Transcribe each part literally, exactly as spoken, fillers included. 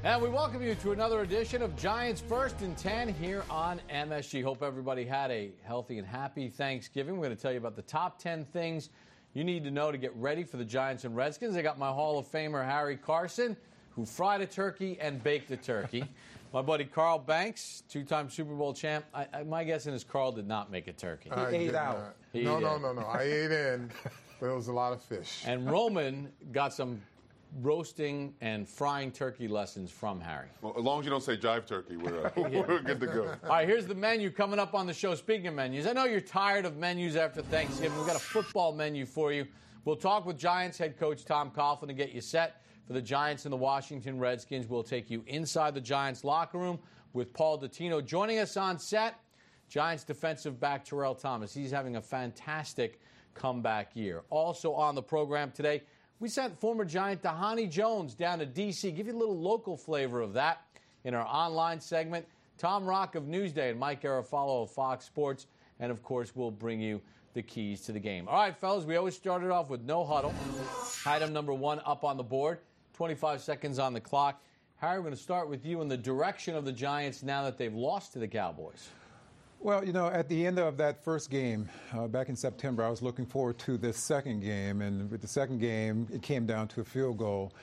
And we welcome you to another edition of Giants First and ten here on M S G. Hope everybody had a healthy and happy Thanksgiving. We're going to tell you about the top ten things you need to know to get ready for the Giants and Redskins. I got my Hall of Famer, Harry Carson, who fried a turkey and baked a turkey. My buddy Carl Banks, two-time Super Bowl champ. I, I, my guess is Carl did not make a turkey. He I ate out. He no, ate no, in. no, no. I ate in, but it was a lot of fish. And Roman got some roasting and frying turkey lessons from Harry. Well, as long as you don't say jive turkey, we're, uh, we're good to go. All right, here's the menu coming up on the show. Speaking of menus, I know you're tired of menus after Thanksgiving. We've got a football menu for you. We'll talk with Giants head coach Tom Coughlin to get you set for the Giants and the Washington Redskins. We'll take you inside the Giants locker room with Paul Dottino. Joining us on set, Giants defensive back Terrell Thomas. He's having a fantastic comeback year. Also on the program today, we sent former Giant Dhani Jones down to D C Give you a little local flavor of that in our online segment. Tom Rock of Newsday and Mike Garafolo of Fox Sports. And, of course, we'll bring you the keys to the game. All right, fellas, we always started off with no huddle. Item number one up on the board, twenty-five seconds on the clock. Harry, we're going to start with you in the direction of the Giants now that they've lost to the Cowboys. Well, you know, at the end of that first game uh, back in September, I was looking forward to this second game. And with the second game, it came down to a field goal.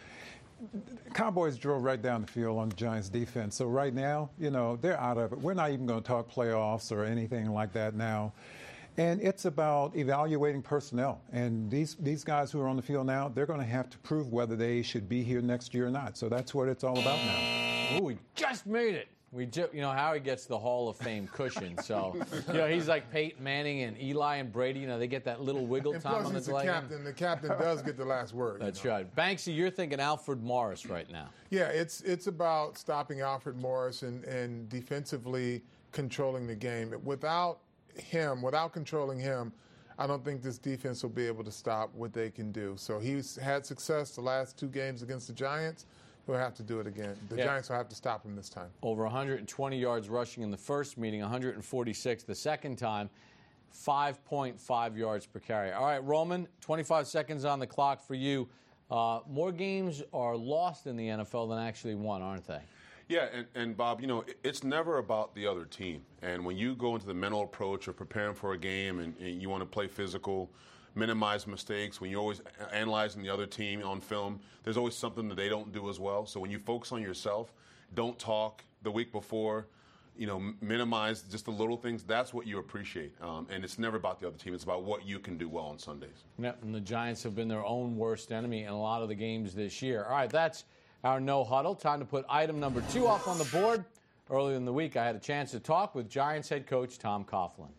The Cowboys drove right down the field on the Giants' defense. So right now, you know, they're out of it. We're not even going to talk playoffs or anything like that now. And it's about evaluating personnel. And these, these guys who are on the field now, they're going to have to prove whether they should be here next year or not. So that's what it's all about now. Ooh, we just made it. We ju- you know, Howie gets the Hall of Fame cushion. So, you know, he's like Peyton Manning and Eli and Brady. You know, they get that little wiggle and time plus on the he's the leg. captain. The captain does get the last word. That's you know? right. Banksy, you're thinking Alfred Morris right now. Yeah, it's it's about stopping Alfred Morris and, and defensively controlling the game. Without him, without controlling him, I don't think this defense will be able to stop what they can do. So he's had success the last two games against the Giants. He'll have to do it again. The yeah. Giants will have to stop him this time. Over one hundred twenty yards rushing in the first meeting, one hundred forty-six the second time, five point five yards per carry. All right, Roman, twenty-five seconds on the clock for you. Uh, more games are lost in the N F L than actually won, aren't they? Yeah, and, and Bob, you know, it's never about the other team. And when you go into the mental approach of preparing for a game and, and you want to play physical, minimize mistakes, when you're always analyzing the other team on film, there's always something that they don't do as well. So when you focus on yourself, don't talk the week before, you know, minimize just the little things, that's what you appreciate. Um, and it's never about the other team. It's about what you can do well on Sundays. Yeah, and the Giants have been their own worst enemy in a lot of the games this year. All right, that's our no huddle. Time to put item number two up on the board. Earlier in the week, I had a chance to talk with Giants head coach Tom Coughlin.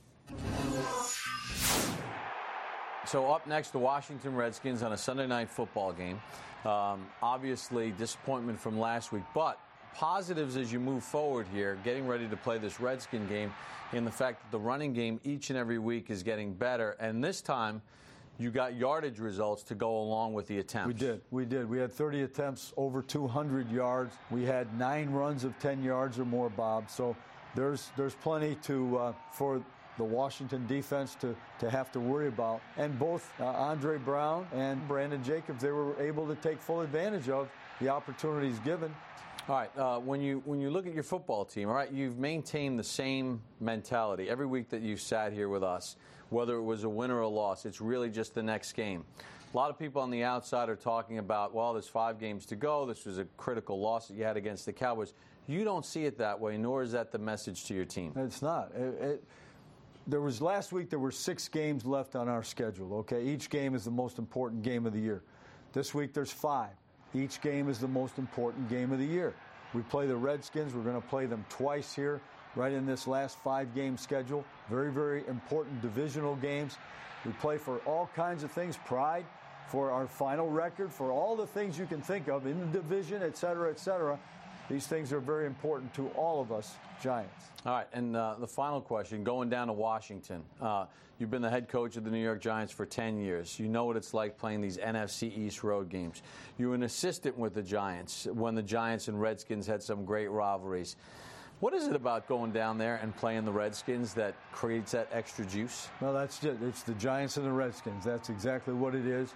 So up next, the Washington Redskins on a Sunday night football game. Um, obviously, disappointment from last week, but positives as you move forward here, getting ready to play this Redskin game, in the fact that the running game each and every week is getting better. And this time, you got yardage results to go along with the attempts. We did. We did. We had thirty attempts, over two hundred yards. We had nine runs of ten yards or more, Bob. So there's there's plenty to uh, for the Washington defense to, to have to worry about. And both uh, Andre Brown and Brandon Jacobs, they were able to take full advantage of the opportunities given. All right, uh, when you when you look at your football team, all right, you've maintained the same mentality every week that you've sat here with us, whether it was a win or a loss. It's really just the next game. A lot of people on the outside are talking about, well, there's five games to go. This was a critical loss that you had against the Cowboys. You don't see it that way, nor is that the message to your team. It's not. It, it, there was last week there were six games left on our schedule, okay? Each game is the most important game of the year. This week there's five. Each game is the most important game of the year. We play the Redskins. We're going to play them twice here, right in this last five-game schedule. Very, very important divisional games. We play for all kinds of things, pride, for our final record, for all the things you can think of in the division, et cetera, et cetera. These things are very important to all of us Giants. All right, and uh, the final question, going down to Washington. Uh, you've been the head coach of the New York Giants for ten years. You know what it's like playing these N F C East road games. You were an assistant with the Giants when the Giants and Redskins had some great rivalries. What is it about going down there and playing the Redskins that creates that extra juice? Well, that's it. It's the Giants and the Redskins. That's exactly what it is.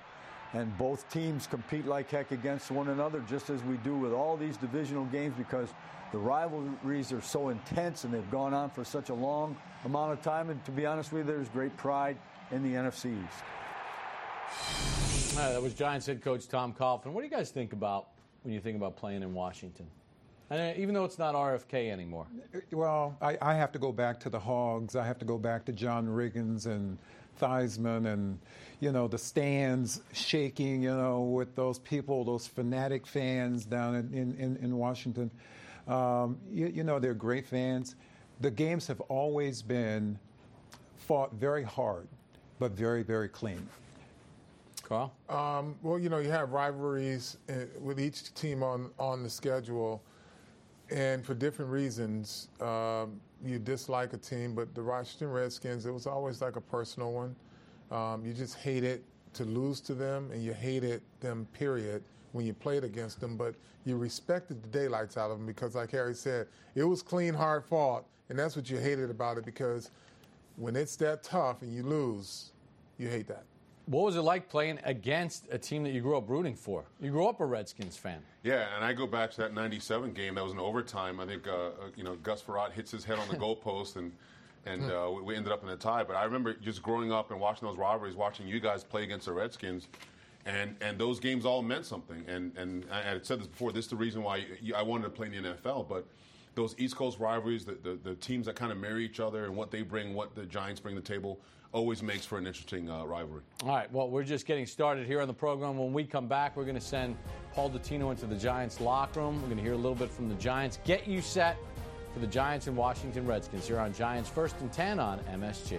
And both teams compete like heck against one another, just as we do with all these divisional games, because the rivalries are so intense and they've gone on for such a long amount of time. And to be honest with you, there's great pride in the N F C East. All right, that was Giants head coach Tom Coughlin. What do you guys think about when you think about playing in Washington? And even though it's not R F K anymore. Well, I, I have to go back to the Hogs. I have to go back to John Riggins and Theismann and, you know, the stands shaking, you know, with those people, those fanatic fans down in, in, in Washington. Um, you, you know, they're great fans. The games have always been fought very hard, but very, very clean. Carl? Um, well, you know, you have rivalries uh, with each team on, on the schedule, and for different reasons. Um, you dislike a team, but the Washington Redskins, it was always like a personal one. Um, you just hated to lose to them, and you hated them, period, when you played against them, but you respected the daylights out of them because, like Harry said, it was clean, hard fought, and that's what you hated about it, because when it's that tough and you lose, you hate that. What was it like playing against a team that you grew up rooting for? You grew up a Redskins fan. Yeah, and I go back to that ninety-seven game. That was an overtime. I think uh, you know Gus Frerotte hits his head on the goalpost, and and uh, we, we ended up in a tie. But I remember just growing up and watching those rivalries, watching you guys play against the Redskins, and and those games all meant something. And and I had said this before. This is the reason why I wanted to play in the N F L, but those East Coast rivalries, the, the, the teams that kind of marry each other and what they bring, what the Giants bring to the table, always makes for an interesting uh, rivalry. All right, well, we're just getting started here on the program. When we come back, we're going to send Paul Dottino into the Giants locker room. We're going to hear a little bit from the Giants. Get you set for the Giants and Washington Redskins here on Giants First and ten on M S G.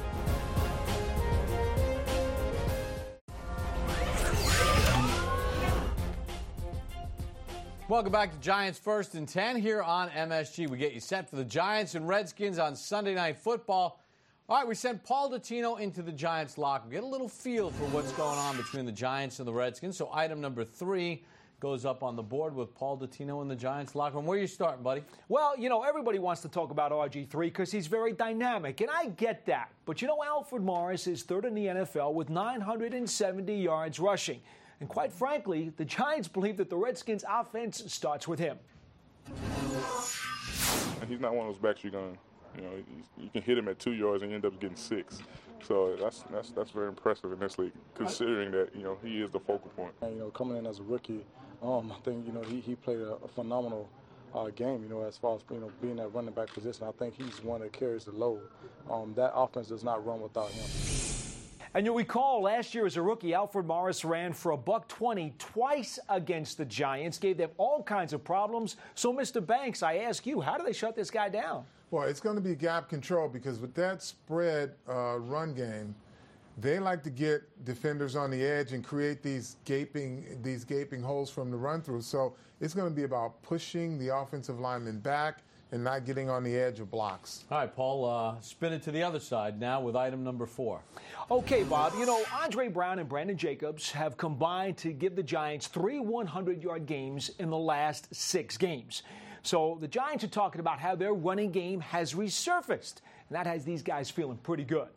Welcome back to Giants First and ten here on M S G. We get you set for the Giants and Redskins on Sunday Night Football. All right, we sent Paul Dottino into the Giants locker room. Get a little feel for what's going on between the Giants and the Redskins. So item number three goes up on the board with Paul Dottino in the Giants locker room. Where are you starting, buddy? Well, you know, everybody wants to talk about R G three because he's very dynamic, and I get that. But, you know, Alfred Morris is third in the N F L with nine hundred seventy yards rushing. And quite frankly, the Giants believe that the Redskins' offense starts with him. He's not one of those backs you're going to, you know, you can hit him at two yards and you end up getting six. So that's that's that's very impressive in this league, considering that, you know, he is the focal point. And, you know, coming in as a rookie, um, I think, you know, he, he played a, a phenomenal uh, game, you know, as far as, you know, being that running back position. I think he's one that carries the load. Um, that offense does not run without him. And you'll recall last year as a rookie, Alfred Morris ran for a buck twenty twice against the Giants, gave them all kinds of problems. So, Mister Banks, I ask you, how do they shut this guy down? Well, it's going to be gap control because with that spread uh, run game, they like to get defenders on the edge and create these gaping these gaping holes from the run through. So it's going to be about pushing the offensive lineman back and not getting on the edge of blocks. All right, Paul, uh, spin it to the other side now with item number four. Okay, Bob, you know, Andre Brown and Brandon Jacobs have combined to give the Giants three hundred-yard games in the last six games. So the Giants are talking about how their running game has resurfaced, and that has these guys feeling pretty good.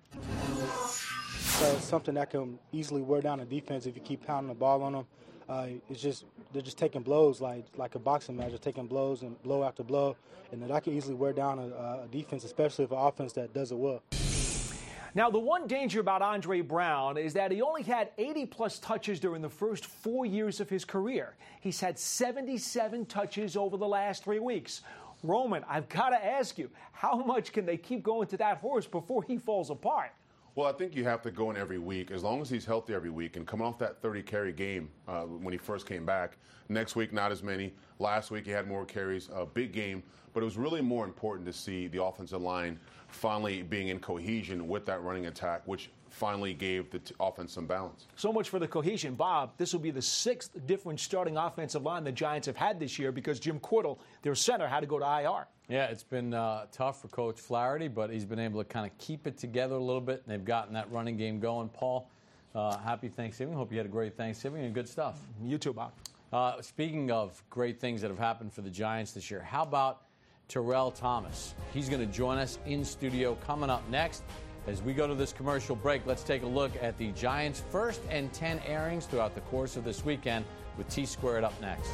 So it's something that can easily wear down a defense if you keep pounding the ball on them. Uh, it's just they're just taking blows like like a boxing match, just taking blows and blow after blow, and that can easily wear down a, a defense, especially if an offense that does it well. Now, the one danger about Andre Brown is that he only had eighty-plus touches during the first four years of his career. He's had seventy-seven touches over the last three weeks. Roman, I've got to ask you, how much can they keep going to that horse before he falls apart? Well, I think you have to go in every week. As long as he's healthy every week and coming off that thirty-carry game uh, when he first came back. Next week, not as many. Last week, he had more carries. A big game. But it was really more important to see the offensive line finally being in cohesion with that running attack, which finally gave the t- offense some balance. So much for the cohesion. Bob, this will be the sixth different starting offensive line the Giants have had this year because Jim Cordell, their center, had to go to I R. Yeah, it's been uh, tough for Coach Flaherty, but he's been able to kind of keep it together a little bit, and they've gotten that running game going. Paul, uh, happy Thanksgiving. Hope you had a great Thanksgiving and good stuff. You too, Bob. Uh, speaking of great things that have happened for the Giants this year, how about Terrell Thomas? He's going to join us in studio coming up next As we go to this commercial break, let's take a look at the Giants' first and ten airings throughout the course of this weekend with T Squared up next.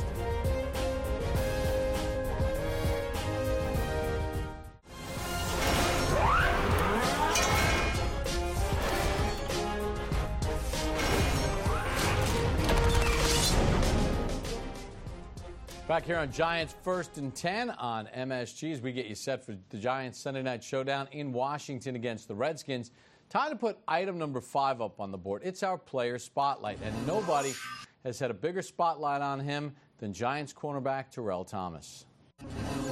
Back here on Giants First and ten on M S G as we get you set for the Giants Sunday Night Showdown in Washington against the Redskins. Time to put item number five up on the board. It's our player spotlight, and nobody has had a bigger spotlight on him than Giants cornerback Terrell Thomas. Hey,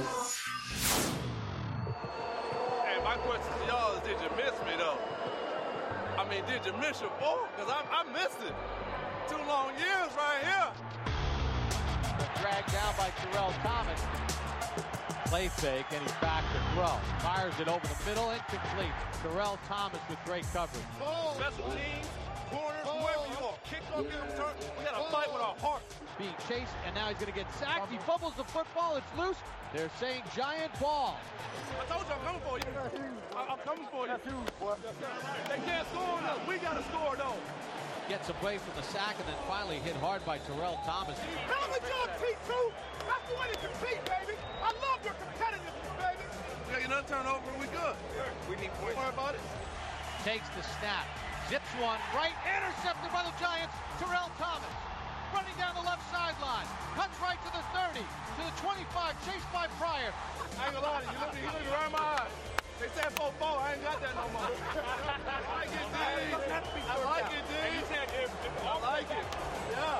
my question to y'all is, did you miss me, though? I mean, did you miss your boy? Because I, I missed it. Two long years right here. Dragged down by Terrell Thomas. Play fake, and he's back to throw. Fires it over the middle, incomplete. Terrell Thomas with great coverage. Special teams, corners, whoever you are. Kick off, get him turned. We got to fight with our heart. Being chased, and now he's going to get sacked. He fumbles the football. It's loose. They're saying Giant ball. I told you I'm coming for you. I, I'm coming for you. That's huge, boy. They can't score on us. We got to score, though. Gets away from the sack and then finally hit hard by Terrell Thomas. Hell of a job, T two. That's the way to compete, baby. I love your competitiveness, baby. We got another turnover and we good. We need points. Don't worry about it. Takes the snap. Zips one right. Intercepted by the Giants. Terrell Thomas. Running down the left sideline. Cuts right to the thirty. To the twenty-five. Chased by Pryor. I ain't gonna lie to you. Look, you look right in my eyes. They said four four. I ain't got that no more. I like it, D. I like it, D. I like it. Yeah.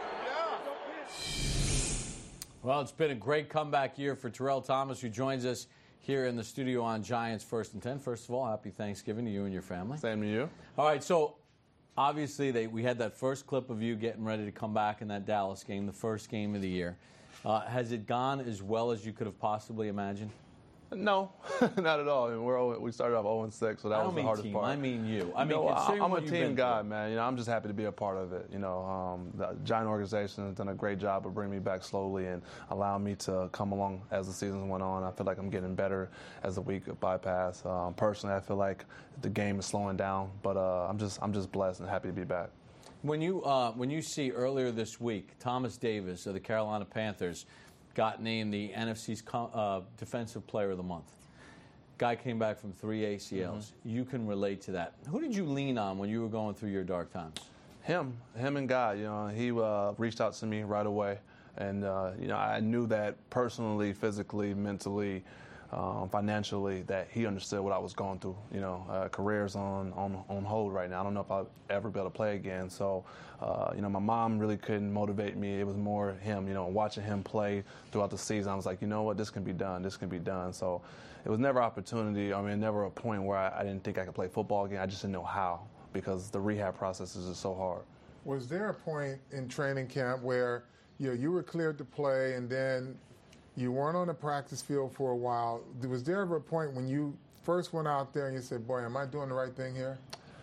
Yeah. Well, it's been a great comeback year for Terrell Thomas, who joins us here in the studio on Giants First and ten. First of all, happy Thanksgiving to you and your family. Same to you. All right, so obviously they, we had that first clip of you getting ready to come back in that Dallas game, the first game of the year. Uh, has it gone as well as you could have possibly imagined? No, not at all. I mean, we're we started off oh and six, so that I was don't the hardest mean team, part. I mean you. I mean, no, considering I'm what a you've team been guy, through. man. You know, I'm just happy to be a part of it. You know, um, the Giant organization has done a great job of bringing me back slowly and allowing me to come along as the season went on. I feel like I'm getting better as the week bypass. Um, personally, I feel like the game is slowing down, but uh, I'm just I'm just blessed and happy to be back. When you uh, when you see earlier this week, Thomas Davis of the Carolina Panthers got named the N F C's uh, Defensive Player of the Month. Guy came back from three A C Ls. Mm-hmm. You can relate to that. Who did you lean on when you were going through your dark times? Him, him and Guy. You know, he uh, reached out to me right away, and uh, you know, I knew that personally, physically, mentally, um, financially, that he understood what I was going through. You know, uh, career's on, on on hold right now. I don't know if I'll ever be able to play again. So, uh, you know, my mom really couldn't motivate me. It was more him. You know, watching him play throughout the season, I was like, you know what, this can be done. This can be done. So. It was never an opportunity. I mean, never a point where I, I didn't think I could play football again. I just didn't know how because the rehab process is just so hard. Was there a point in training camp where you know, you were cleared to play and then you weren't on the practice field for a while? Was there ever a point when you first went out there and you said, boy, am I doing the right thing here?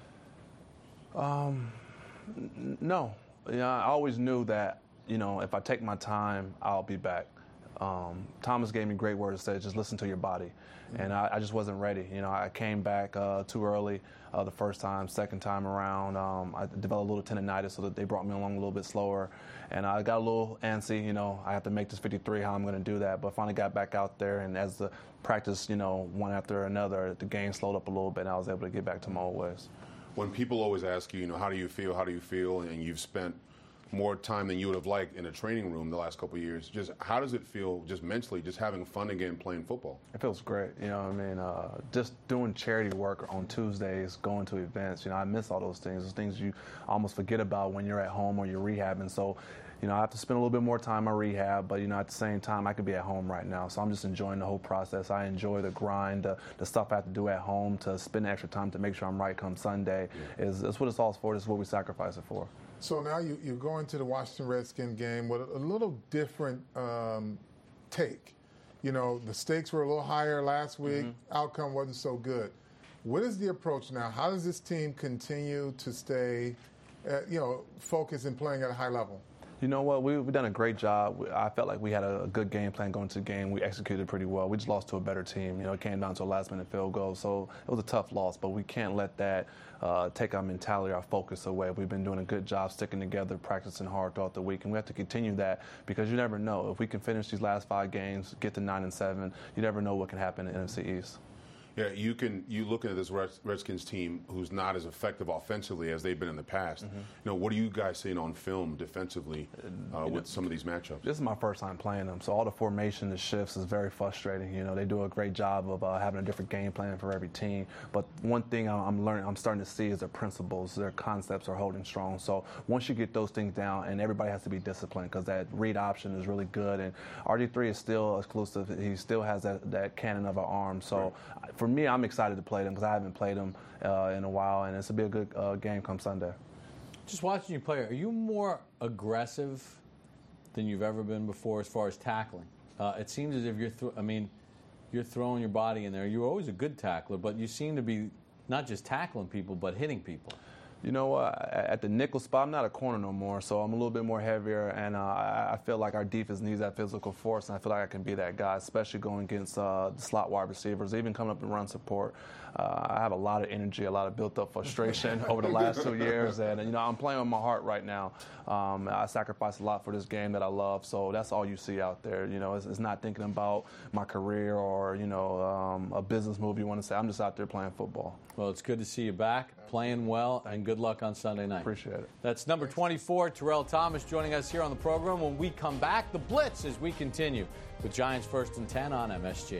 Um, n- no. You know, I always knew that, you know, if I take my time, I'll be back. Um, Thomas gave me great words, said just listen to your body. Mm-hmm. And I, I just wasn't ready. You know, I came back uh, too early uh, the first time. Second time around, um, I developed a little tendonitis, so that they brought me along a little bit slower. And I got a little antsy, you know, I have to make this fifty-three, how I'm going to do that. But finally got back out there, and as the practice, you know, one after another, the game slowed up a little bit, and I was able to get back to my old ways. When people always ask you, you know, how do you feel, how do you feel, and you've spent more time than you would have liked in a training room the last couple of years. Just how does it feel, just mentally, just having fun again playing football? It feels great. You know what I mean? Uh, just doing charity work on Tuesdays, going to events. You know, I miss all those things. Those things you almost forget about when you're at home or you're rehabbing. So, you know, I have to spend a little bit more time on rehab, but, you know, at the same time, I could be at home right now. So I'm just enjoying the whole process. I enjoy the grind, the, the stuff I have to do at home to spend extra time to make sure I'm right come Sunday. Yeah. Is That's what it's all for. This is what we sacrifice it for. So now you, you're going to the Washington Redskins game with a, a little different um, take. You know, the stakes were a little higher last week. Mm-hmm. Outcome wasn't so good. What is the approach now? How does this team continue to stay, uh, you know, focused and playing at a high level? You know what? We, we've done a great job. We- I felt like we had a, a good game plan going to the game. We executed pretty well. We just lost to a better team. You know, it came down to a last-minute field goal, so it was a tough loss. But we can't let that uh, take our mentality, our focus away. We've been doing a good job sticking together, practicing hard throughout the week, and we have to continue that because you never know. If we can finish these last five games, get to nine and seven, you never know what can happen in the N F C East. Yeah, you can. You looking at this Reds- Redskins team, who's not as effective offensively as they've been in the past. Mm-hmm. You know, what are you guys seeing on film defensively uh, with some of these matchups? This is my first time playing them, so all the formation, the shifts is very frustrating. You know, they do a great job of uh, having a different game plan for every team. But one thing I'm learning, I'm starting to see is their principles, their concepts are holding strong. So once you get those things down, and everybody has to be disciplined because that read option is really good. And R G three is still exclusive. He still has that, that cannon of an arm. So right. for me, I'm excited to play them because I haven't played them uh, in a while, and it's will be a good uh, game come Sunday. Just watching you play, are you more aggressive than you've ever been before as far as tackling? Uh, it seems as if you're, th- I mean, you're throwing your body in there. You're always a good tackler, but you seem to be not just tackling people, but hitting people. You know, uh, at the nickel spot, I'm not a corner no more, so I'm a little bit more heavier, and uh, I feel like our defense needs that physical force, and I feel like I can be that guy, especially going against uh, the slot wide receivers, even coming up and run support. Uh, I have a lot of energy, a lot of built-up frustration over the last two years, and, you know, I'm playing with my heart right now. Um, I sacrificed a lot for this game that I love, so that's all you see out there. You know, it's, it's not thinking about my career or, you know, um, a business move you want to say. I'm just out there playing football. Well, it's good to see you back, playing well, and good luck on Sunday night. Appreciate it. That's number twenty-four, Terrell Thomas, joining us here on the program. When we come back, the Blitz as we continue with Giants First and ten on M S G.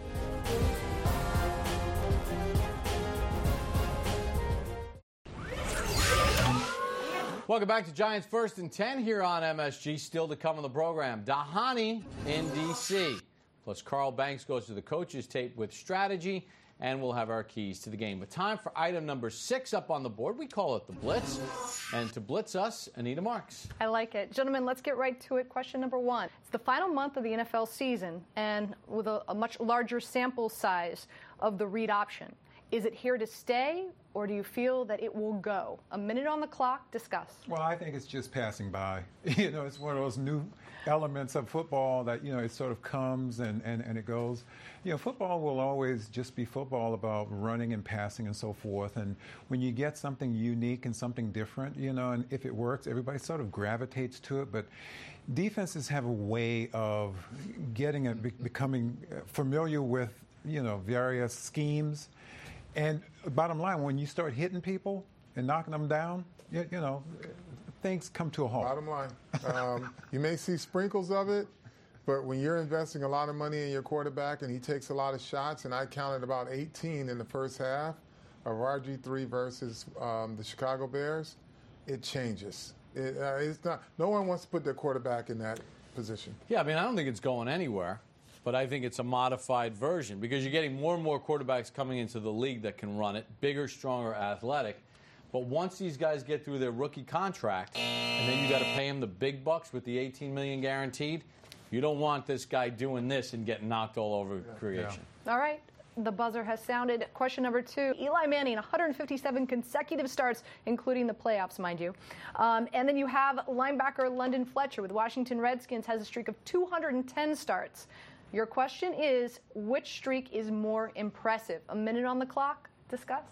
Welcome back to Giants First and ten here on M S G. Still to come on the program, Dhani in D C Plus, Carl Banks goes to the coaches' tape with strategy, and we'll have our keys to the game. But time for item number six up on the board. We call it the Blitz. And to blitz us, Anita Marks. I like it. Gentlemen, let's get right to it. Question number one. It's the final month of the N F L season, and with a, a much larger sample size of the read option. Is it here to stay, or do you feel that it will go? A minute on the clock. Discuss. Well, I think it's just passing by. You know, it's one of those new elements of football that, you know, it sort of comes and, and, and it goes. You know, football will always just be football about running and passing and so forth. And when you get something unique and something different, you know, and if it works, everybody sort of gravitates to it. But defenses have a way of getting a, becoming familiar with, you know, various schemes. And bottom line, when you start hitting people and knocking them down, you, you know, things come to a halt. Bottom line, um, you may see sprinkles of it, but when you're investing a lot of money in your quarterback and he takes a lot of shots, and I counted about eighteen in the first half of R G three versus um, the Chicago Bears, it changes. It, uh, it's not. No one wants to put their quarterback in that position. Yeah, I mean, I don't think it's going anywhere. But I think it's a modified version because you're getting more and more quarterbacks coming into the league that can run it, bigger, stronger, athletic. But once these guys get through their rookie contract, and then you got to pay them the big bucks with the eighteen million dollars guaranteed, you don't want this guy doing this and getting knocked all over creation. All right. The buzzer has sounded. Question number two. Eli Manning, one hundred fifty-seven consecutive starts, including the playoffs, mind you. Um, and then you have linebacker London Fletcher with Washington Redskins, has a streak of two hundred ten starts. Your question is, which streak is more impressive? A minute on the clock. Discuss.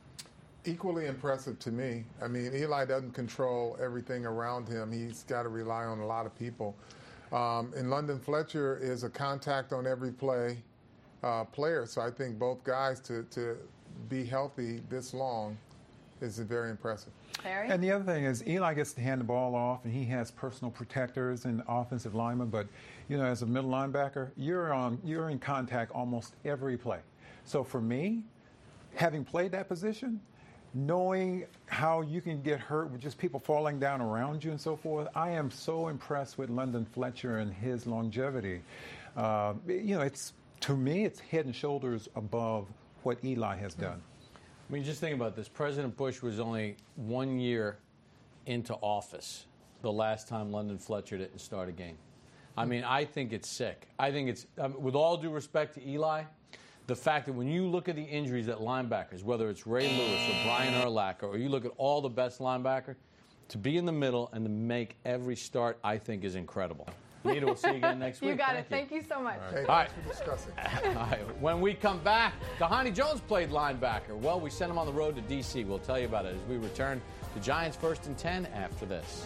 Equally impressive to me. I mean, Eli doesn't control everything around him. He's got to rely on a lot of people. Um, and London Fletcher is a contact on every play uh, player. So I think both guys to, to be healthy this long is very impressive. Harry? And the other thing is Eli gets to hand the ball off, and he has personal protectors and offensive linemen. But, you know, as a middle linebacker, you're on you're in contact almost every play. So for me, having played that position, knowing how you can get hurt with just people falling down around you and so forth, I am so impressed with London Fletcher and his longevity. Uh, you know, it's to me, it's head and shoulders above what Eli has done. I mean, just think about this. President Bush was only one year into office the last time London Fletcher didn't start a game. I mean, I think it's sick. I think it's, um, with all due respect to Eli, the fact that when you look at the injuries at linebackers, whether it's Ray Lewis or Brian Urlacher, or you look at all the best linebackers, to be in the middle and to make every start, I think, is incredible. Anita, we'll see you again next week. You got Thank it. you. Thank you so much. Hey, All right. thanks for discussing. All right. When we come back, Dhani Jones played linebacker. Well, we sent him on the road to D C. We'll tell you about it as we return to Giants First and ten after this.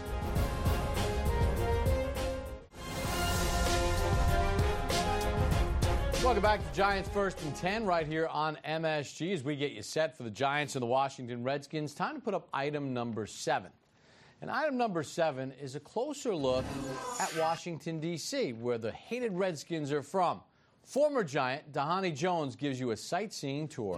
Welcome back to Giants First and ten right here on M S G as we get you set for the Giants and the Washington Redskins. Time to put up item number seven. And item number seven is a closer look at Washington, D C, where the hated Redskins are from. Former Giant Dhani Jones gives you a sightseeing tour.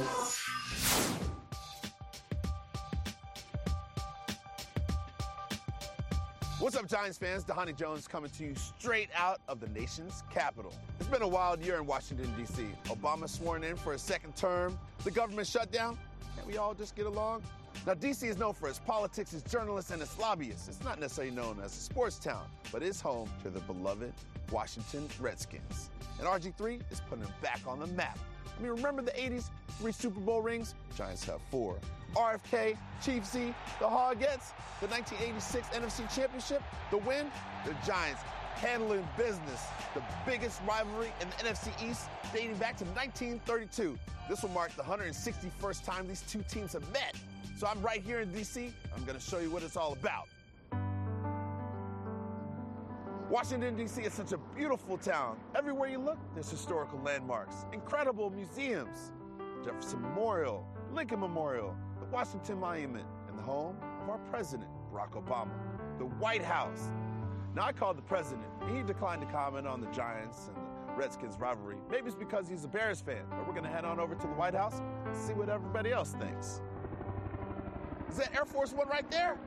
What's up, Giants fans? Dhani Jones coming to you straight out of the nation's capital. It's been a wild year in Washington, D C. Obama sworn in for a second term, the government shut down, and we all just get along. Now, D C is known for its politics, its journalists, and its lobbyists. It's not necessarily known as a sports town, but it's home to the beloved Washington Redskins. And R G three is putting them back on the map. I mean, remember the eighties? Three Super Bowl rings? Giants have four. R F K, Chiefs-y, the Hoggets, the nineteen eighty-six N F C Championship, the win, the Giants handling business. The biggest rivalry in the N F C East dating back to nineteen thirty-two. This will mark the one hundred sixty-first time these two teams have met. So I'm right here in D C. I'm going to show you what it's all about. Washington, D C is such a beautiful town. Everywhere you look, there's historical landmarks, incredible museums. Jefferson Memorial, Lincoln Memorial, the Washington Monument, and the home of our president, Barack Obama, the White House. Now, I called the president. He declined to comment on the Giants and the Redskins rivalry. Maybe it's because he's a Bears fan, but we're going to head on over to the White House and see what everybody else thinks. Is that Air Force One right there?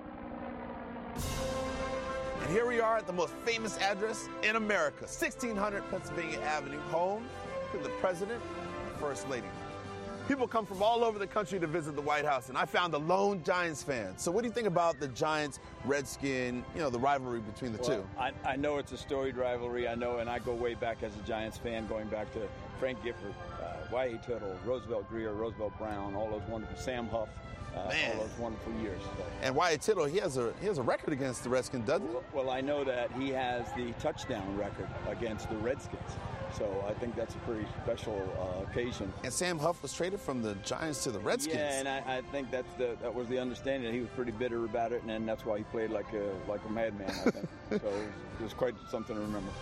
And here we are at the most famous address in America, sixteen hundred Pennsylvania Avenue, home to the President and First Lady. People come from all over the country to visit the White House, and I found a lone Giants fan. So what do you think about the Giants-Redskin, you know, the rivalry between the well, two? I, I know it's a storied rivalry. I know, and I go way back as a Giants fan, going back to Frank Gifford, uh, Y A Tuttle, Roosevelt Greer, Roosevelt Brown, all those wonderful, Sam Huff. Uh, all those wonderful years. So. And Y A Tittle, he has a he has a record against the Redskins, doesn't he? Well, I know that he has the touchdown record against the Redskins. So I think that's a pretty special uh, occasion. And Sam Huff was traded from the Giants to the Redskins. Yeah, and I, I think that's the that was the understanding. That he was pretty bitter about it, and then that's why he played like a like a madman. I think so. It was, it was quite something to remember.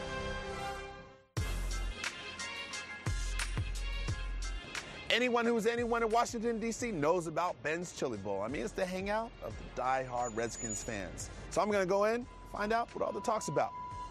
Anyone who's anyone in Washington, D C knows about Ben's Chili Bowl. I mean, it's the hangout of the die-hard Redskins fans. So I'm going to go in, find out what all the talk's about.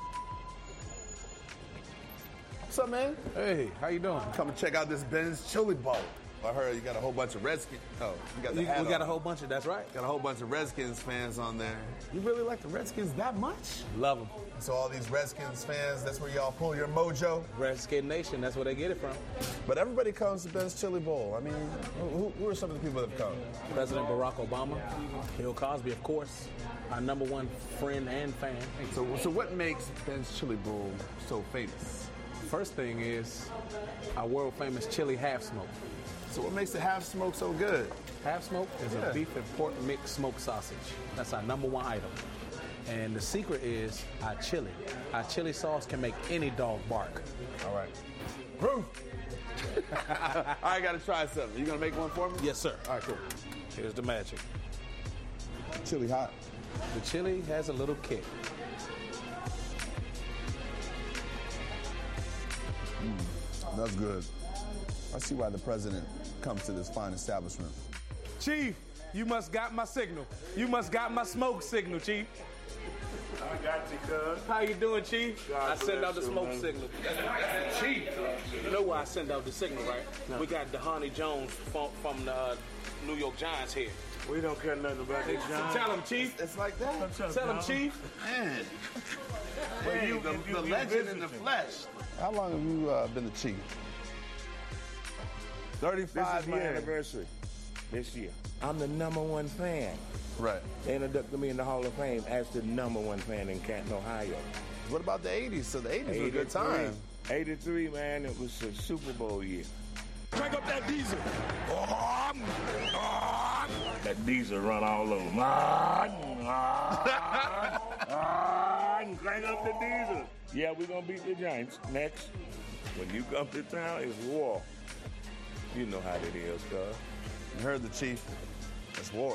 What's up, man? Hey, how you doing? Come and check out this Ben's Chili Bowl. I heard you got a whole bunch of Redskins. Oh, you got the You- hat we got on. a whole bunch of, that's right. Got a whole bunch of Redskins fans on there. You really like the Redskins that much? Love them. So all these Redskins fans, that's where y'all pull your mojo? Redskin Nation, that's where they get it from. But everybody comes to Ben's Chili Bowl. I mean, who, who are some of the people that have come? President Barack Obama, Bill Cosby, of course, our number one friend and fan. So, so what makes Ben's Chili Bowl so famous? First thing is our world famous chili half smoke. So what makes the half smoke so good? Half smoke is Yeah. a beef and pork mixed smoked sausage. That's our number one item. And the secret is our chili. Our chili sauce can make any dog bark. All right. Proof. I gotta try something. You gonna make one for me? Yes, sir. All right, cool. Here's the magic. Chili hot. The chili has a little kick. Mm, that's good. I see why the president comes to this fine establishment. Chief, you must got my signal. You must got my smoke signal, Chief. I got you, cuz. How you doing, Chief? God I send bless out the you, smoke man. signal. Chief. You know why I send out the signal, right? No. We got Dhani Jones from, from the uh, New York Giants here. We don't care nothing about the Giants. Tell him, Chief. It's like that. What's up, Tell him, dog? Chief. Man. But Hey, you, if the, you- the you legend in the visiting. flesh. How long have you uh, been the chief? thirty-five This is my years. anniversary this year. I'm the number one fan. Right. They inducted me in the Hall of Fame as the number one fan in Canton, Ohio. What about the eighties? So the eighties were a good time. eighty-three, man, it was a Super Bowl year. Crank up that diesel. That diesel run all over. Ah, ah, ah, crank up the diesel. Yeah, we're going to beat the Giants. Next, when you come to town, it's war. You know how that is, cuz. You heard the chief. It's war.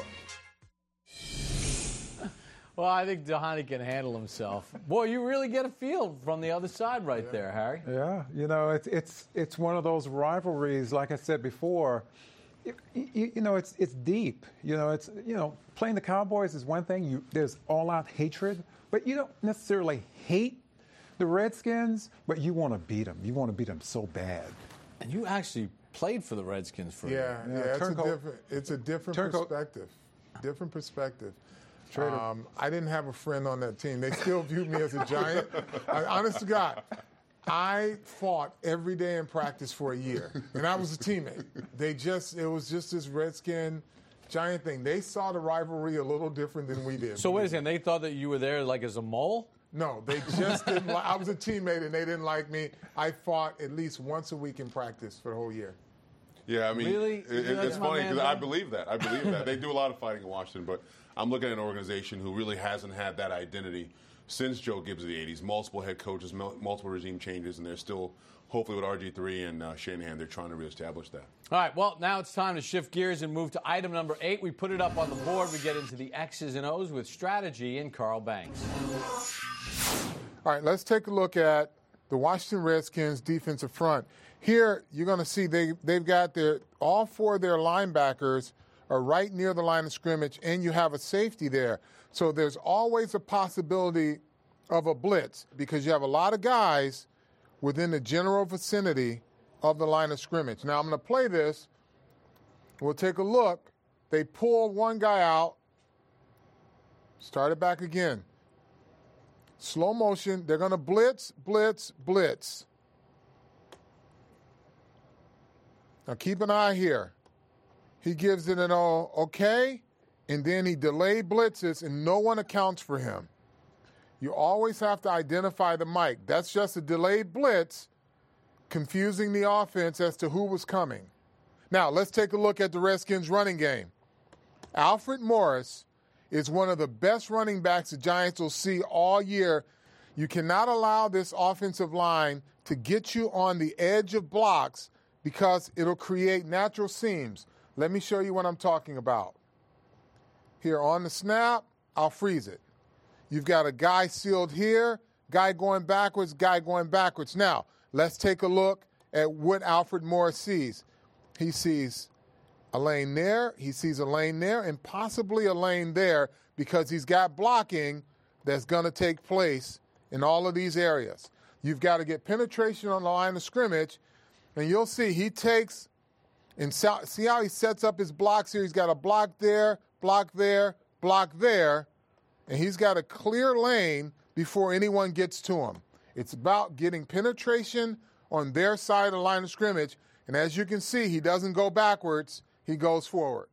Well, I think Dhani can handle himself. Boy, you really get a feel from the other side right yeah. there, Harry. Yeah, you know, it's it's it's one of those rivalries. Like I said before, you, you, you know, it's it's deep. You know, it's you know, playing the Cowboys is one thing. You there's all-out hatred, but you don't necessarily hate the Redskins, but you want to beat them. You want to beat them so bad. And you actually played for the Redskins for yeah, a yeah. yeah it's, a different, it's a different Turncoat. perspective. Different perspective. Um, I didn't have a friend on that team. They still viewed me as a Giant. I, honest to God, I fought every day in practice for a year, and I was a teammate. They just, it was just this Redskin Giant thing. They saw the rivalry a little different than we did. So wait a second, they thought that you were there like as a mole? No, they just didn't like, I was a teammate, and they didn't like me. I fought at least once a week in practice for the whole year. Yeah, I mean, really? it, it's funny because I believe that. I believe that. They do a lot of fighting in Washington, but I'm looking at an organization who really hasn't had that identity since Joe Gibbs of the eighties. Multiple head coaches, multiple regime changes, and they're still, hopefully with R G three and uh, Shanahan, they're trying to reestablish that. All right, well, now it's time to shift gears and move to item number eight. We put it up on the board. We get into the X's and O's with strategy and Carl Banks. All right, let's take a look at the Washington Redskins defensive front. Here, you're going to see they, they've got their, all four of their linebackers are right near the line of scrimmage, and you have a safety there. So there's always a possibility of a blitz because you have a lot of guys within the general vicinity of the line of scrimmage. Now, I'm going to play this. We'll take a look. They pull one guy out. Start it back again. Slow motion. They're going to blitz, blitz, blitz. Now, keep an eye here. He gives it an oh, okay, and then he delayed blitzes, and no one accounts for him. You always have to identify the mic. That's just a delayed blitz, confusing the offense as to who was coming. Now, let's take a look at the Redskins' running game. Alfred Morris is one of the best running backs the Giants will see all year. You cannot allow this offensive line to get you on the edge of blocks because it'll create natural seams. Let me show you what I'm talking about. Here on the snap, I'll freeze it. You've got a guy sealed here, guy going backwards, guy going backwards. Now, let's take a look at what Alfred Morris sees. He sees a lane there, he sees a lane there, and possibly a lane there because he's got blocking that's going to take place in all of these areas. You've got to get penetration on the line of scrimmage, and you'll see he takes and see how he sets up his blocks here. He's got a block there, block there, block there, and he's got a clear lane before anyone gets to him. It's about getting penetration on their side of the line of scrimmage, and as you can see, he doesn't go backwards, he goes forward.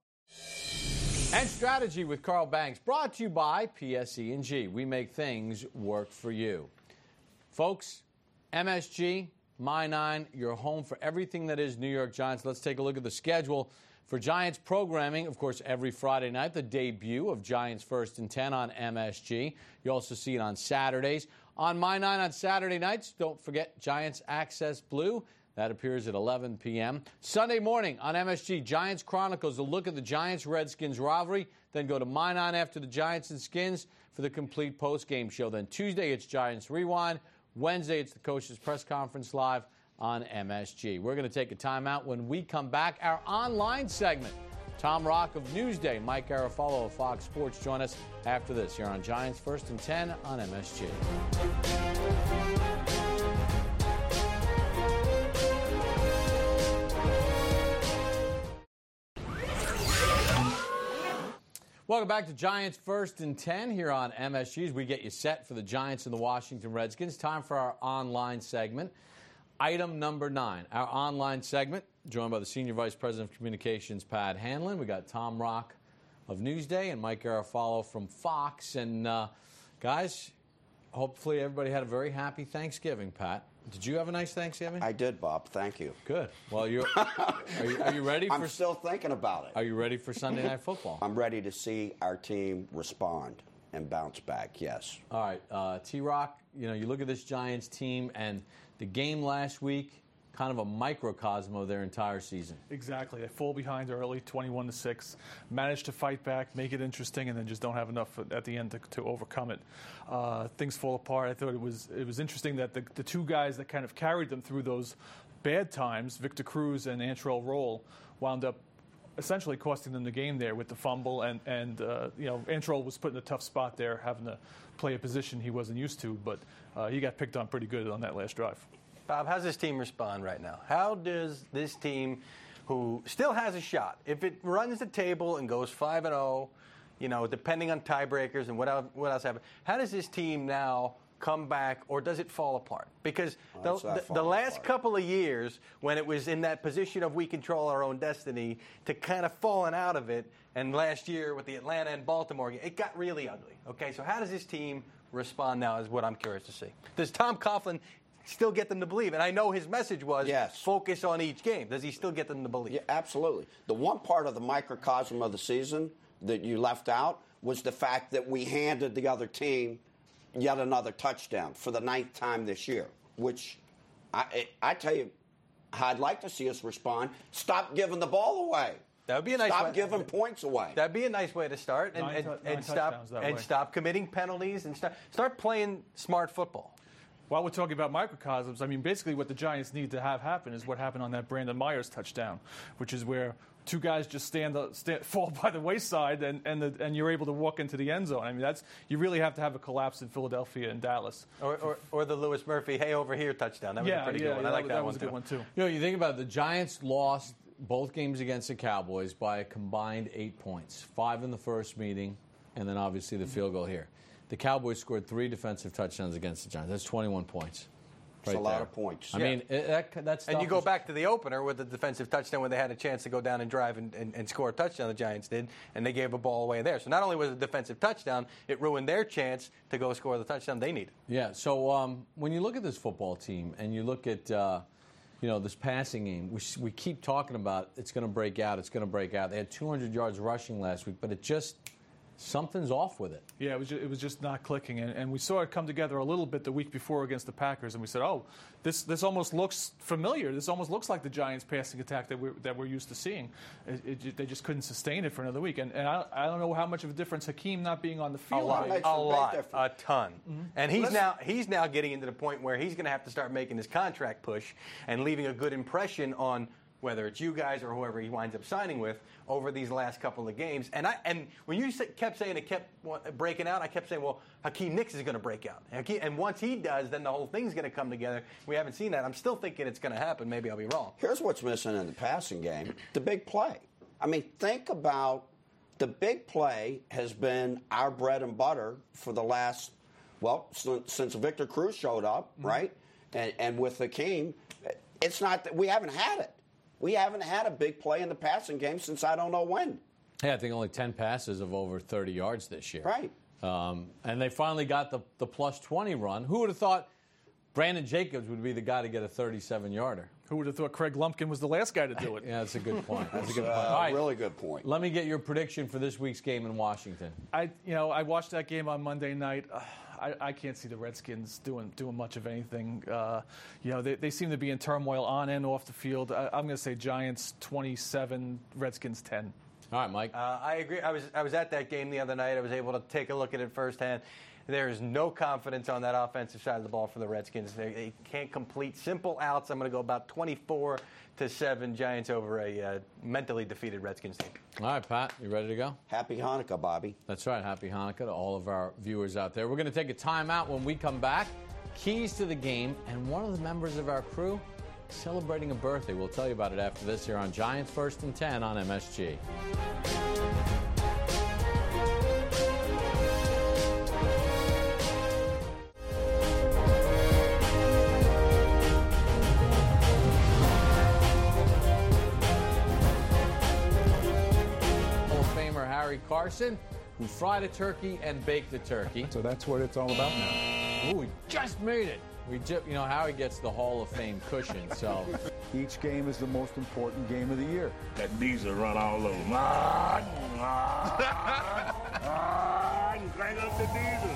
And strategy with Carl Banks, brought to you by P S E and G. We make things work for you. Folks, M S G, My Nine, your home for everything that is New York Giants. Let's take a look at the schedule for Giants programming. Of course, every Friday night, the debut of Giants First and ten on M S G. You also see it on Saturdays. On My Nine on Saturday nights, don't forget Giants Access Blue. That appears at eleven p.m. Sunday morning on M S G, Giants Chronicles, a look at the Giants-Redskins rivalry. Then go to My Nine after the Giants and Skins for the complete post-game show. Then Tuesday, it's Giants Rewind. Wednesday, it's the Coach's Press Conference live on M S G. We're going to take a timeout. When we come back, our online segment. Tom Rock of Newsday, Mike Garafolo of Fox Sports join us after this here on Giants First and ten on M S G. Welcome back to Giants First and ten here on M S G as we get you set for the Giants and the Washington Redskins. Time for our online segment. Item number nine, our online segment, joined by the Senior Vice President of Communications, Pat Hanlon. We got Tom Rock of Newsday and Mike Garafolo from Fox. And, uh, guys, hopefully everybody had a very happy Thanksgiving, Pat. Did you have a nice Thanksgiving? I did, Bob. Thank you. Good. Well, you're, are you are you ready? I'm for, still thinking about it. Are you ready for Sunday Night Football? I'm ready to see our team respond and bounce back. Yes. All right, uh, T-Rock. You know, you look at this Giants team and the game last week. Kind of a microcosm of their entire season. Exactly. They fall behind early, twenty-one to six, manage to fight back, make it interesting, and then just don't have enough at the end to, to overcome it. Uh, things fall apart. I thought it was it was interesting that the, the two guys that kind of carried them through those bad times, Victor Cruz and Antrel Rolle, wound up essentially costing them the game there with the fumble, and and uh, you know, Antrel was put in a tough spot there, having to play a position he wasn't used to, but uh, he got picked on pretty good on that last drive. Bob, how's this team respond right now? How does this team, who still has a shot, if it runs the table and goes five and oh, you know, depending on tiebreakers and what else, what else happens, how does this team now come back, or does it fall apart? Because Oh, the, it's the, not the last apart. couple of years, when it was in that position of we control our own destiny, to kind of falling out of it, and last year with the Atlanta and Baltimore game, it got really ugly. Okay, so how does this team respond now is what I'm curious to see. Does Tom Coughlin still get them to believe? And I know his message was Yes. focus on each game. Does he still get them to believe? Yeah, absolutely. The one part of the microcosm of the season that you left out was the fact that we handed the other team yet another touchdown for the ninth time this year, which I, I tell you, I'd like to see us respond. Stop giving the ball away. That would be a nice Stop way. giving points away. That'd be a nice way to start, and, Nine and, tou- and nine stop touchdowns that and way. stop committing penalties and start start playing smart football. While we're talking about microcosms, I mean, basically what the Giants need to have happen is what happened on that Brandon Myers touchdown, which is where two guys just stand, stand fall by the wayside, and and, the, and you're able to walk into the end zone. I mean, that's you really have to have a collapse in Philadelphia and Dallas. Or, or, or the Lewis Murphy, hey, over here touchdown. That was Yeah, a pretty yeah, good one. yeah, I like that that, was one, a good too. one, too. You know, you think about it, the Giants lost both games against the Cowboys by a combined eight points, five in the first meeting, and then obviously the field goal here. The Cowboys scored three defensive touchdowns against the Giants. That's twenty-one points. It's a lot of points. I Yeah. mean, it, that, that's And you go back to the opener with the defensive touchdown when they had a chance to go down and drive and, and, and score a touchdown, the Giants did, and they gave a ball away there. So not only was it a defensive touchdown, it ruined their chance to go score the touchdown they needed. Yeah, so um, when you look at this football team and you look at, uh, you know, this passing game, we, we keep talking about it's going to break out, it's going to break out. They had two hundred yards rushing last week, but it just, something's off with it. Yeah, it was just, it was just not clicking, and, and we saw it come together a little bit the week before against the Packers, and we said, oh, this this almost looks familiar. This almost looks like the Giants' passing attack that we're, that we're used to seeing. It, it, they just couldn't sustain it for another week, and, and I, I don't know how much of a difference Hakeem not being on the A field lot, made. a lot, a ton. Mm-hmm. And he's Let's- now he's now getting into the point where he's going to have to start making his contract push and leaving a good impression on whether it's you guys or whoever he winds up signing with over these last couple of games. And I and when you sa- kept saying it kept wa- breaking out, I kept saying, well, Hakeem Nicks is going to break out. Hakeem, and once he does, then the whole thing's going to come together. We haven't seen that. I'm still thinking it's going to happen. Maybe I'll be wrong. Here's what's missing in the passing game, the big play. I mean, think about the big play has been our bread and butter for the last, well, since, since Victor Cruz showed up, Mm-hmm. right? And, and with Hakeem, it's not that we haven't had it. We haven't had a big play in the passing game since I don't know when. Yeah, I think only ten passes of over thirty yards this year. Right. Um, and they finally got the, the plus twenty run. Who would have thought Brandon Jacobs would be the guy to get a thirty-seven yarder? Who would have thought Craig Lumpkin was the last guy to do it? Yeah, that's a good point. That's a good Uh, point. All right. Really good point. Let me get your prediction for this week's game in Washington. I, you know, I watched that game on Monday night. Uh, I, I can't see the Redskins doing doing much of anything. Uh, you know, they, they seem to be in turmoil on and off the field. I, I'm going to say Giants twenty-seven, Redskins ten. All right, Mike. Uh, I agree. I was I was at that game the other night. I was able to take a look at it firsthand. There is no confidence on that offensive side of the ball for the Redskins. They, they can't complete simple outs. I'm going to go about twenty-four to seven Giants over a uh, mentally defeated Redskins team. All right, Pat, you ready to go? Happy Hanukkah, Bobby. That's right. Happy Hanukkah to all of our viewers out there. We're going to take a timeout. When we come back, keys to the game, and one of the members of our crew celebrating a birthday. We'll tell you about it after this here on Giants First and ten on M S G. Hall of Famer Harry Carson, who fried a turkey and baked a turkey. So that's what it's all about now. Ooh, we just made it. We, ju- you know, Harry gets the Hall of Fame cushion, so. Each game is the most important game of the year. That diesel run all over. Ah, ah, ah, crank up the diesel.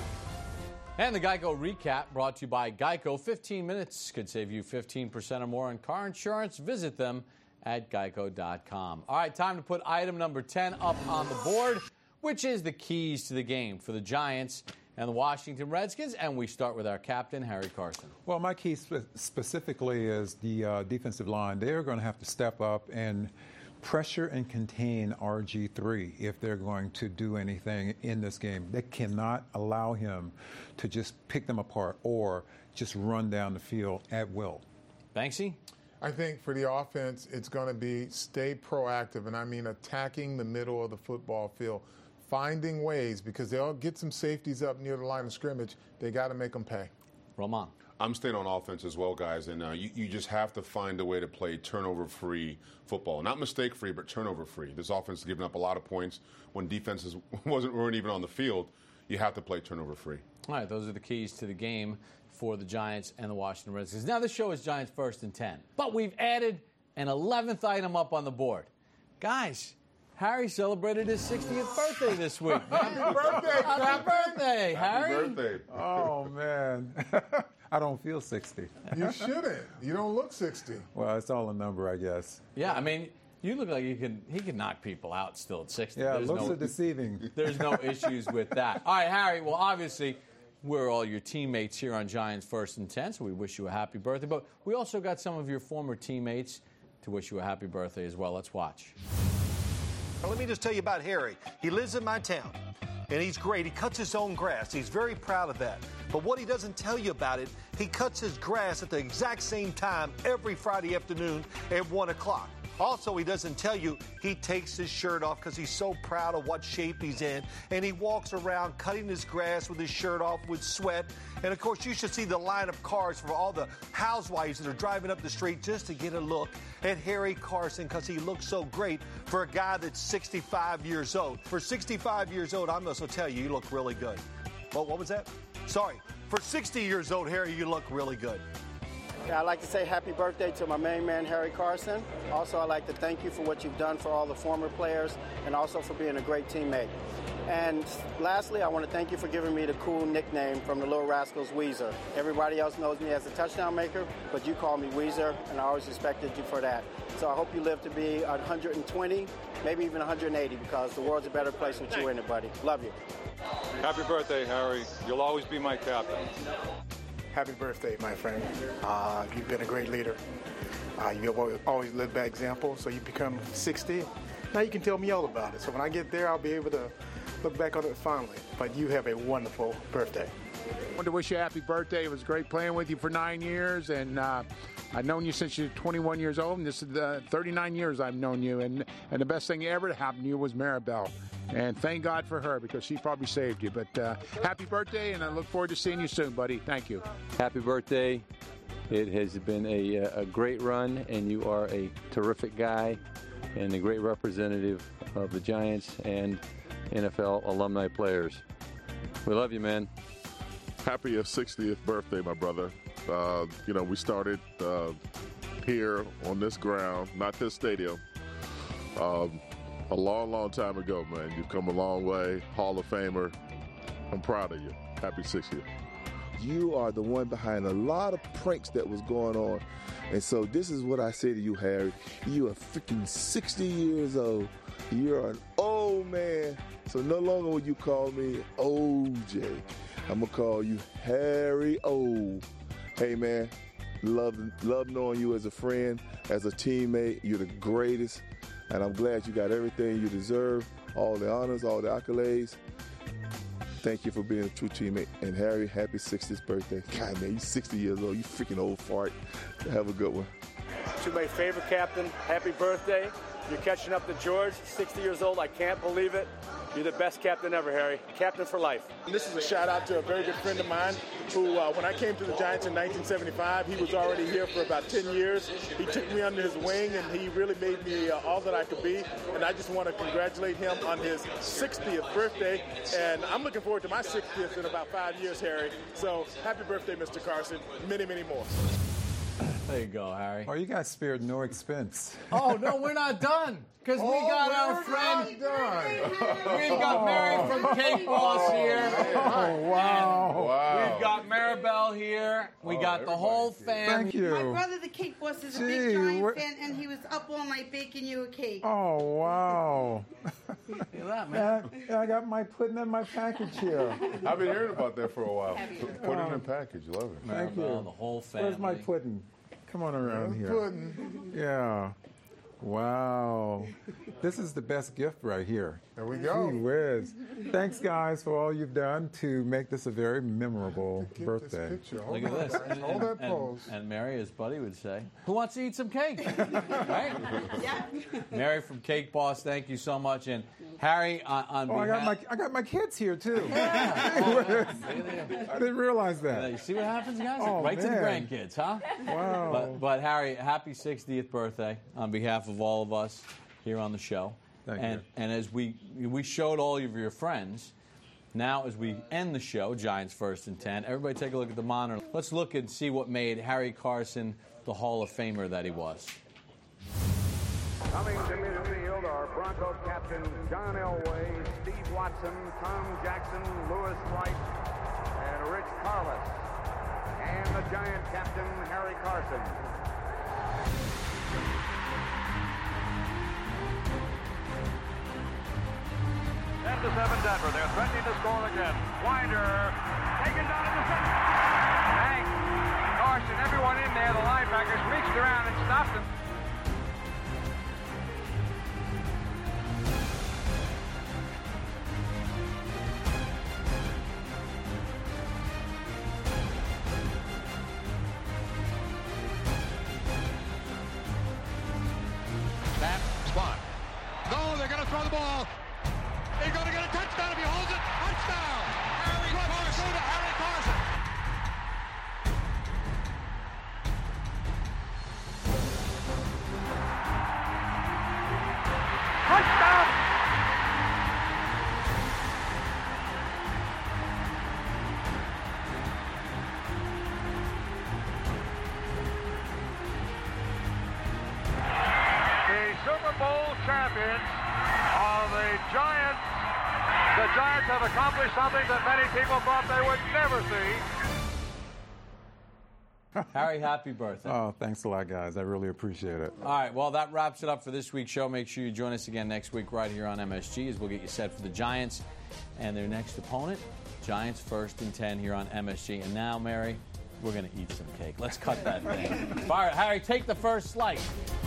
And the Geico Recap brought to you by Geico. fifteen minutes could save you fifteen percent or more on car insurance. Visit them at geico dot com. All right, time to put item number ten up on the board, which is the keys to the game for the Giants and the Washington Redskins. And we start with our captain, Harry Carson. Well, my key spe- specifically is the uh, defensive line. They're going to have to step up and pressure and contain R G three if they're going to do anything in this game. They cannot allow him to just pick them apart or just run down the field at will. Banksy? I think for the offense, it's going to be stay proactive, and I mean attacking the middle of the football field, finding ways, because they'll get some safeties up near the line of scrimmage. They got to make them pay. Roman? I'm staying on offense as well, guys, and uh, you, you just have to find a way to play turnover-free football. Not mistake-free, but turnover-free. This offense is giving up a lot of points when defenses wasn't weren't even on the field. You have to play turnover-free. All right, those are the keys to the game for the Giants and the Washington Redskins. Now, this show is Giants First and ten, but we've added an eleventh item up on the board. Guys, Harry celebrated his sixtieth birthday this week. Happy birthday, Happy Captain. birthday, Harry. Happy birthday. Oh, man. I don't feel sixty. You shouldn't. You don't look sixty. Well, it's all a number, I guess. Yeah, I mean, you look like you can. He can knock people out still at sixty. Yeah, There's looks no, are deceiving. There's no issues with that. All right, Harry. Well, obviously, we're all your teammates here on Giants First and ten, so we wish you a happy birthday. But we also got some of your former teammates to wish you a happy birthday as well. Let's watch. Well, let me just tell you about Harry. He lives in my town, and he's great. He cuts his own grass. He's very proud of that. But what he doesn't tell you about it, he cuts his grass at the exact same time every Friday afternoon at one o'clock. Also, he doesn't tell you he takes his shirt off because he's so proud of what shape he's in, and he walks around cutting his grass with his shirt off with sweat. And, of course, you should see the line of cars for all the housewives that are driving up the street just to get a look at Harry Carson because he looks so great for a guy that's sixty-five years old. For sixty-five years old, I'm going to tell you, you look really good. Well, what was that? Sorry. For sixty years old, Harry, you look really good. Yeah, I'd like to say happy birthday to my main man, Harry Carson. Also, I'd like to thank you for what you've done for all the former players and also for being a great teammate. And lastly, I want to thank you for giving me the cool nickname from the Little Rascals, Weezer. Everybody else knows me as the touchdown maker, but you call me Weezer, and I always respected you for that. So I hope you live to be one hundred twenty, maybe even one hundred eighty, because the world's a better place with you in it, buddy. Love you. Happy birthday, Harry. You'll always be my captain. Happy birthday, my friend. Uh, you've been a great leader. Uh, you've always, always lived by example, so you become sixty. Now you can tell me all about it. So when I get there, I'll be able to look back on it fondly. But you have a wonderful birthday. I wanted to wish you a happy birthday. It was great playing with you for nine years, and uh, I've known you since you're twenty-one years old, and this is the thirty-nine years I've known you, and, and the best thing ever to happen to you was Maribel. And thank God for her, because she probably saved you. But uh, happy birthday, and I look forward to seeing you soon, buddy. Thank you. Happy birthday. It has been a, a great run, and you are a terrific guy and a great representative of the Giants and N F L alumni players. We love you, man. Happy sixtieth birthday, my brother. Uh, you know, we started uh, here on this ground, not this stadium, um, a long, long time ago, man. You've come a long way. Hall of Famer. I'm proud of you. Happy sixtieth. You are the one behind a lot of pranks that was going on. And so this is what I say to you, Harry. You are freaking sixty years old. You're an old man. So no longer will you call me O J. I'm going to call you Harry O. Hey, man, love, love knowing you as a friend, as a teammate. You're the greatest. And I'm glad you got everything you deserve, all the honors, all the accolades. Thank you for being a true teammate. And Harry, happy sixtieth birthday. God, man, you sixty years old. You freaking old fart. Have a good one. To my favorite captain, happy birthday. You're catching up to George, sixty years old. I can't believe it. You're the best captain ever, Harry. Captain for life. This is a shout out to a very good friend of mine who, uh, when I came to the Giants in nineteen seventy-five, he was already here for about ten years. He took me under his wing, and he really made me uh, all that I could be. And I just want to congratulate him on his sixtieth birthday. And I'm looking forward to my sixtieth in about five years, Harry. So happy birthday, Mister Carson. Many, many more. There you go, Harry. Oh, you guys spared no expense. Oh, no, we're not done. Because we Oh, got our we're friend. not done. We've got Mary from Cake Boss here. Oh, wow. Wow. We've got Maribel here. We Oh, got the whole everybody's family. Thank you. My brother, the cake boss, is a Gee, big Giant what- fan, and he was up all night baking you a cake. Oh, wow. Look at that, man. Yeah, I got my pudding in my package here. I've been hearing about that for a while. Put, put it in a package. Love it. Thank Maribel, you. the whole family. Where's my pudding? Come on around here. Pudding. Yeah. Wow. This is the best gift right here. There we go. Gee whiz. Thanks, guys, for all you've done to make this a very memorable Get birthday. this picture. Hold Look at that, this. Hold that and, pose. and Mary, as Buddy would say, who wants to eat some cake? Right? Yeah. Mary from Cake Boss, thank you so much. And Harry, on, on Oh, I got behalf... my I got my kids here too. Yeah. I didn't realize Yeah, that. you see what happens, guys? Oh, right to the man. grandkids, huh? Wow. But, but Harry, happy sixtieth birthday on behalf of all of us here on the show. Thank and, you. And as we we showed all of your friends, now as we end the show, Giants First and Ten, everybody take a look at the monitor. Let's look and see what made Harry Carson the Hall of Famer that he was. Coming to midfield are Broncos captain John Elway, Steve Watson, Tom Jackson, Lewis Wright, and Rich Carlos. And the Giant captain, Harry Carson. ten to seven Denver. They're threatening to score again. Winder taken down in the center. Hank, Carson, everyone in there. The linebackers reached around and stopped him. Snap, spot. No, they're going to throw the ball. They're going to get a touchdown if he holds it. Touchdown! Harry Carson to Harry Carson. Touchdown! The Super Bowl champions are the Giants. The Giants have accomplished something that many people thought they would never see. Harry, happy birthday. Oh, thanks a lot, guys. I really appreciate it. All right, well, that wraps it up for this week's show. Make sure you join us again next week right here on M S G as we'll get you set for the Giants and their next opponent, Giants First and Ten here on M S G. And now, Mary, we're going to eat some cake. Let's cut that thing. All right, Harry, take the first slice.